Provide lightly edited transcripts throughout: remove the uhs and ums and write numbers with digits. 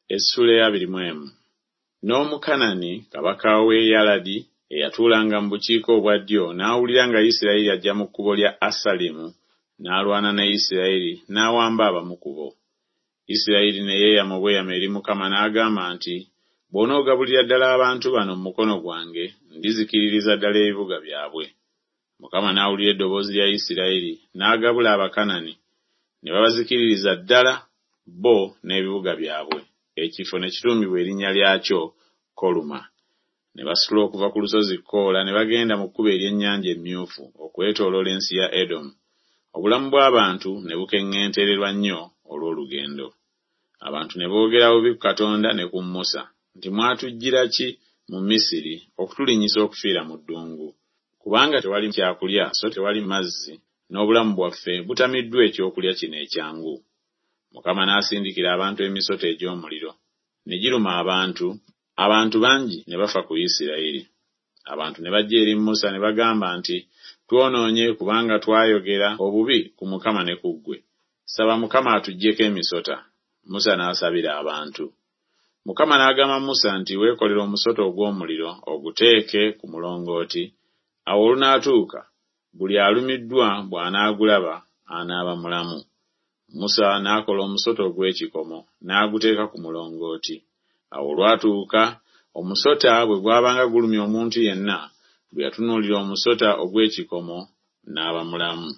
Essula ya 21. N'Omukanani kabaka w'e Yaladi eyatuulanga mu bukiiko obwa ddyo n'awulira nga Isirayiri ajja mu kkubo lya Asalimu, n'alwana ne Isirayiri n'awamba abamu ku bo. Isirayiri ne yeeyama obweyamo eri Mukama n'agamba nti, bw'onoogabulira ddala abantu bano mu mukono gwange, ndizikiririza ddala ebibuga byabwe. Mukama n'awulira eddoboozi lya Isirayiri n'agabula Abakanani, ne babazikiririza ddala bo n'ebibuga byabwe. Ekifo ne kituumibwa erinnya lyakyo Koluma. Ne basitula okuva ku lusozi Koola ne bagenda mu kkubo ery'ennyanja emyufu okwetooloola ensi ya Edomu. Obulamu bw'abantu ne bukeŋŋentererwa nnyo olw'olugendo. Abantu ne boogera bubi ku Katonda ne ku Musa nti, mwatujjira ki mu Misiri okutulinnyisa okufiira mu ddungu? Kubanga tewali kyakulya so tewali mazzi, n'obulamu bwaffe butamiddwa ekyokulya kino ekyangu. Mukama n'asindikira abantu emisota egy'omuliro, ne giruma abantu bangi ne bafa ku Isirayiri. Abantu ne bajja eri Musa ne bagamba nti, twonoonye kubanga twayogera obubi ku Mukama ne ku ggwe. Saba Mukama atuggyeko emisota. Musa n'asabira abantu. Mukama n'agamba Musa nti, weekolere omusota ogw'omuliro oguteeke ku mulongooti, awo olunaatuuka buli alumiddwa bw'anaagulaba anaaba mulamu. Musa n'akola omusota ogw'ekikomo n'aguteeka ku mulongooti. Awo olwatuuka omusota bwe gwabanga gulumya omuntu yenna, bwe yatunuulira omusota ogw'ekikomo n'aba mulamu.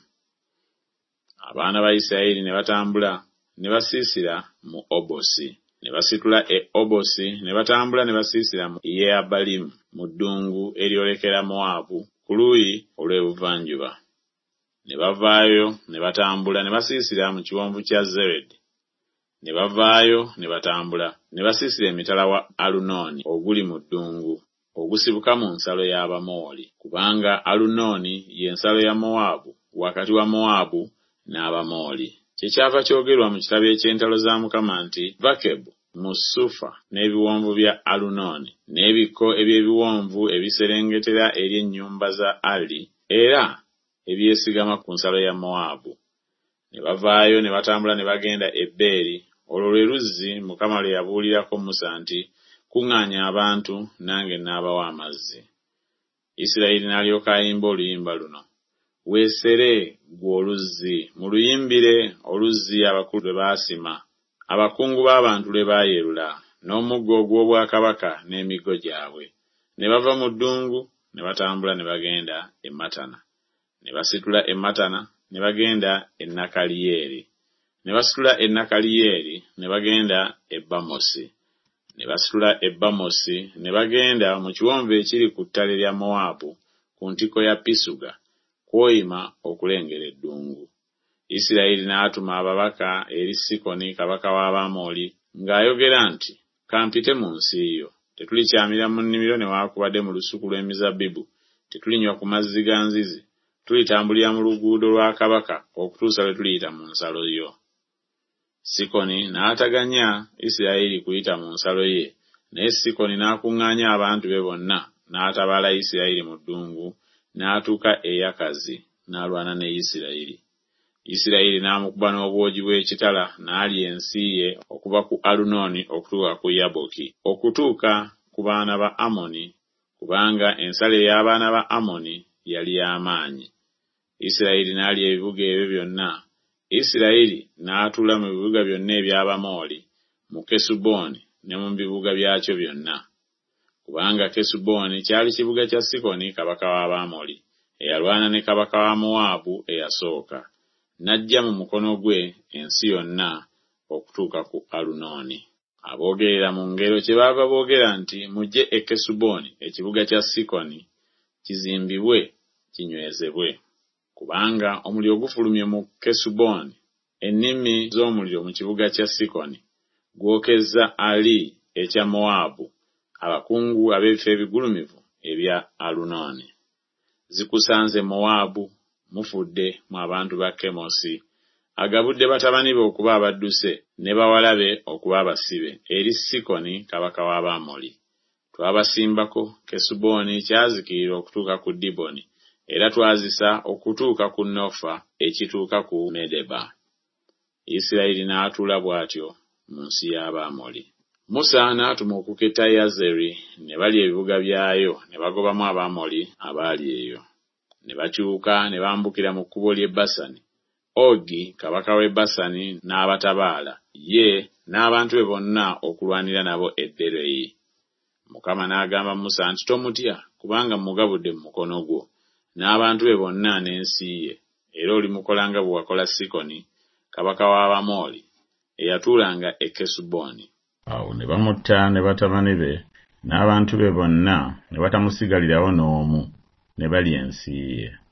Abaana ba Isirayiri ne batambula ne basiisira mu Obosi. Ne basitula e Obosi ne batambula ne basiisira mu Yeabalimu mu ddungu eryolekera Mowaabu ku luuyi olw'ebuvanjuba. Ne bavaayo ne batambula ne basiisira mu kiwonvu kya Zeredi. Ne bavaayo ne batambula ne basiisira emitala wa Alunooni oguli mu ddungu ogusibuka mu nsalo y'Abamooli, kubanga Alunooni y'ensalo ya Mowaabu wakati wa Mowaabu n'Abamooli. Kyekyava kyogerwa mu kitabo eky'entalo za Mukama nti, Vakebu mu Sufa n'ebiwonvu bya Alunooni n'ebikko eby'ebiwonvu ebiserengetera eri ennyumba za Ali era ebyesigama ku nsalo ya Mowaabu. Ne bavaayo ne batambula ne bagenda e Beeri. Olwo lwe luzzi Mukama lwe yabuulirako Musa nti, kuŋŋaanya abantu nange n'abawa amazzi. Isirayiri n'alyoka ayimba oluyimba luno, weesere ggwe oluzzi, muluyimbire oluzzi abakulu lwe baasima, abakungu b'abantu lwe baayerula, n'omuggo ogw'obwakabaka n'emiggo gyabwe. Ne bava mu ddungu ne batambula ne bagenda e Matana. Ne basitula e Matana ne bagenda e Nakaliyeeri. Ne basitula e Nakaliyeeri ne bagenda e Bamosi. Ne basitula e Bamosi ne bagenda mu kiwonvu ekiri ku ttale lya Mowaabu ku ntikko ya Pisuga, kwoyima okulengera eddungu. Isirayiri n'atuma ababaka eri Sikoni kabaka w'Abamoli ng'ayogera nti, kampite mu nsi yo. Tetulikyamira mu nnimiro newaakubadde mu lusuku lw'emizabbibu, tetulinywa ku mazzi ga nzizi, tulitambulira mu luguudo lwa kabaka okutuusa lwe tuliyita mu nsalo yo. Sikoni n'ataganya Isirayiri kuyita mu nsalo ye, naye Sikoni n'akuŋŋaanya abantu be bonna, n'atabaala Isirayiri mu ddungu, n'atuuka e Yakazi, n'alwana ne Isirayiri. Isirayiri n'amukuba n'obwogi bw'ekitala, n'alya ensi ye okuva ku Alunooni okutuuka ku Yaboki, okutuuka ku baana ba Amoni, kubanga ensalo ey'abaana ba Amoni yali y'amaanyi. Isirayiri n'alya ebibuga ebyo byonna. Isirayiri n'atuula mu bibuga byonna eby'Abamooli, mu Kesuboni ne mu bibuga byakyo byonna. Kubanga Kesuboni kyali kibuga kya Sikoni kabaka w'Abamoli, eyalwana ne kabaka wa Mowaabu eyasooka. N'aggya mu mukono gwe ensi yonna okutuuka ku Alunooni. Aboogerera mu ngero kyebaava boogera nti, mujje e Kesuboni, ekibuga kya Sikoni, kizimbibwe kinywezebwe. Kubanga omuliro gufulumye mu Kesuboni, ennimi z'omuliro mu kibuga kya Sikoni, gwokezza Ali ekya Mowaabu, abakungu ab'ebifo ebigulumivu ebya Alunooni. Zikusanze Mowaabu, mufudde mu abantu ba Kemosi. Agabudde batabani be okuba abadduse ne bawala be okuba abasibe eri Sikoni kabaka w'Abamoli. Twabasimbako Kesuboni kyazikirira okutuuka ku Diboni, era twazisa okutuuka ku Nofa ekituuka ku Medeba. Isirayiri n'atuula bw'atyo mu nsi y'Abamoli. Musa n'atuma okuketta Yazeri ne balya ebibuga byayo ne bagobamu Abamoli abaali eyo. Ne bakyuka ne bambukira mu kkubo ly'e Basani. Ogi kabaka w'e Basani n'abatabaala, ye n'abantu be bonna okulwanira nabo Ederei. Mukama n'agamba Musa nti tomutya, kubanga mmugabudde mu mukono gwo, n'abantu be bonna n'ensi ye, era olimukola nga bwe wakola Sikoni kabaka w'Abamoli eyatuulanga e Kesuboni. Awo ne bamutta ne batabani be n'abantu be bonna ne batamusigalirawo n'omu, ne balya ensi ye.